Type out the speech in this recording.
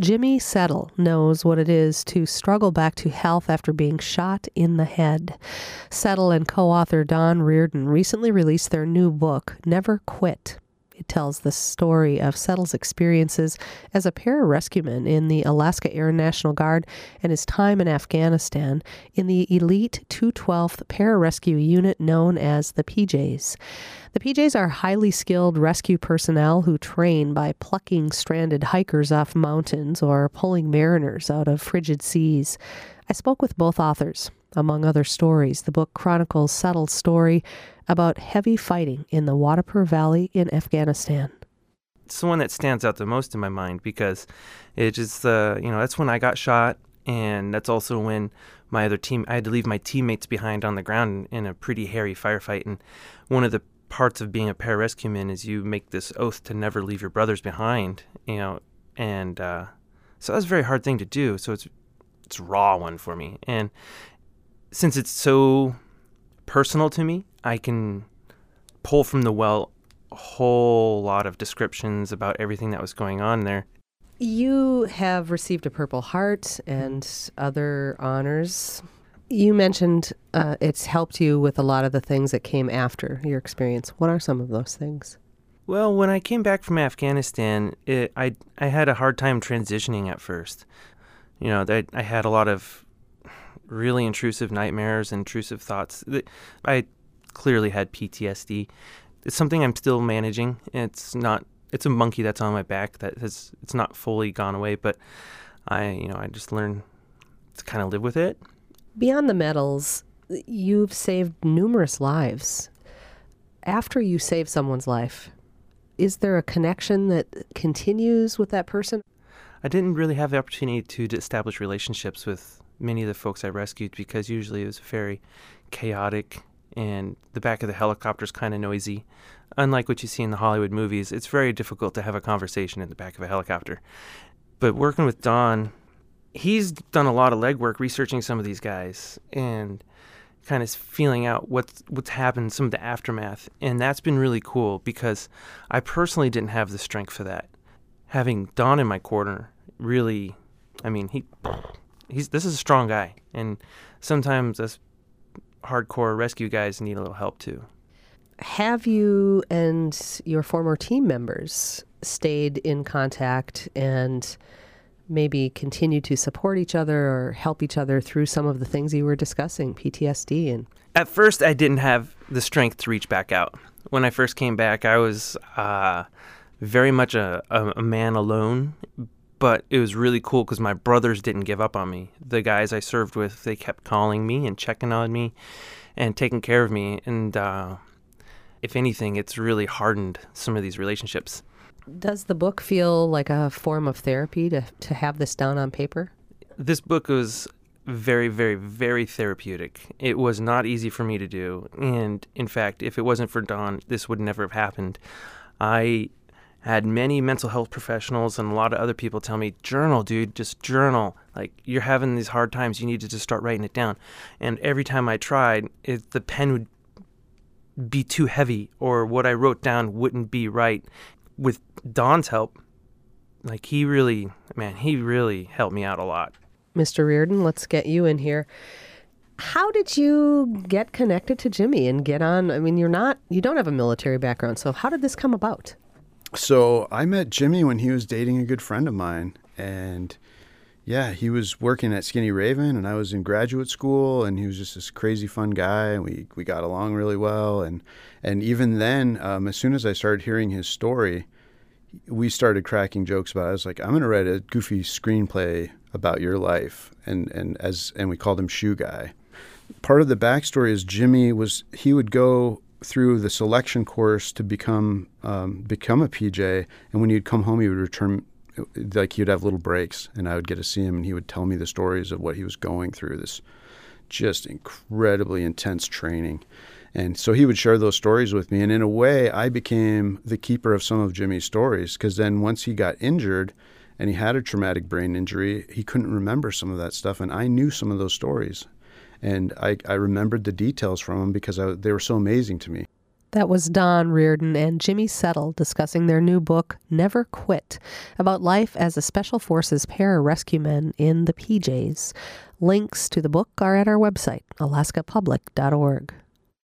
Jimmy Settle knows what it is to struggle back to health after being shot in the head. Settle and co-author Don Reardon recently released their new book, Never Quit. It tells the story of Settle's experiences as a pararescueman in the Alaska Air National Guard and his time in Afghanistan in the elite 212th Pararescue Unit known as the PJs. The PJs are highly skilled rescue personnel who train by plucking stranded hikers off mountains or pulling mariners out of frigid seas. I spoke with both authors. Among other stories, the book chronicles Settle's story about heavy fighting in the Wadapur Valley in Afghanistan. It's the one that stands out the most in my mind because it just, that's when I got shot, and that's also when I had to leave my teammates behind on the ground in a pretty hairy firefight. And one of the parts of being a pararescueman is you make this oath to never leave your brothers behind, and so that was a very hard thing to do. So it's a raw one for me. And since it's so personal to me, I can pull from the well a whole lot of descriptions about everything that was going on there. You have received a Purple Heart and other honors. You mentioned it's helped you with a lot of the things that came after your experience. What are some of those things? Well, when I came back from Afghanistan, I had a hard time transitioning at first. I had a lot of really intrusive nightmares, intrusive thoughts. I clearly had PTSD. It's something I'm still managing. It's a monkey that's on my back it's not fully gone away, but I just learned to kind of live with it. Beyond the medals, you've saved numerous lives. After you save someone's life, is there a connection that continues with that person? I didn't really have the opportunity to establish relationships with many of the folks I rescued because usually it was very chaotic and the back of the helicopter is kind of noisy. Unlike what you see in the Hollywood movies, it's very difficult to have a conversation in the back of a helicopter. But working with Don, he's done a lot of legwork researching some of these guys and kind of feeling out what's happened, some of the aftermath. And that's been really cool because I personally didn't have the strength for that. Having Don in my corner really, this is a strong guy. And sometimes us hardcore rescue guys need a little help too. Have you and your former team members stayed in contact and maybe continue to support each other or help each other through some of the things you were discussing, PTSD? And at first, I didn't have the strength to reach back out. When I first came back, I was very much a man alone, but it was really cool because my brothers didn't give up on me. The guys I served with, they kept calling me and checking on me and taking care of me. And if anything, it's really hardened some of these relationships. Does the book feel like a form of therapy to have this down on paper? This book was very, very, very therapeutic. It was not easy for me to do. And in fact, if it wasn't for Don, this would never have happened. I had many mental health professionals and a lot of other people tell me, journal, dude, just journal. Like, you're having these hard times. You need to just start writing it down. And every time I tried, the pen would be too heavy or what I wrote down wouldn't be right. With Don's help, he really helped me out a lot. Mr. Reardon, let's get you in here. How did you get connected to Jimmy and get on? You don't have a military background, so how did this come about? So I met Jimmy when he was dating a good friend of mine, and yeah, he was working at Skinny Raven, and I was in graduate school, and he was just this crazy fun guy, and we got along really well, and even then, as soon as I started hearing his story, we started cracking jokes about it. I was like, I'm going to write a goofy screenplay about your life, and we called him Shoe Guy. Part of the backstory is Jimmy would go through the selection course to become a PJ, and when he'd come home, he would return, he'd have little breaks, and I would get to see him, and he would tell me the stories of what he was going through, this just incredibly intense training. And so he would share those stories with me, and in a way, I became the keeper of some of Jimmy's stories, because then once he got injured and he had a traumatic brain injury, he couldn't remember some of that stuff, and I knew some of those stories. And I remembered the details from them because they were so amazing to me. That was Don Reardon and Jimmy Settle discussing their new book, Never Quit, about life as a Special Forces pararescueman in the PJs. Links to the book are at our website, alaskapublic.org.